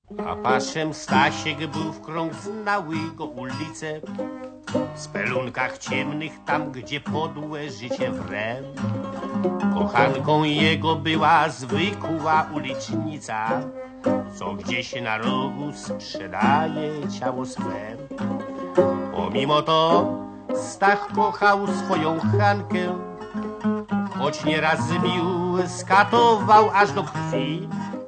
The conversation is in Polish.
A paszem Stasiek był w krąg, znały go ulice, w spelunkach ciemnych, tam gdzie podłe życie wre. Kochanką jego była zwykła ulicznica, co gdzieś na rogu sprzedaje ciało swe. Pomimo to Stach kochał swoją Hankę, choć nieraz mił skatował aż do krwi.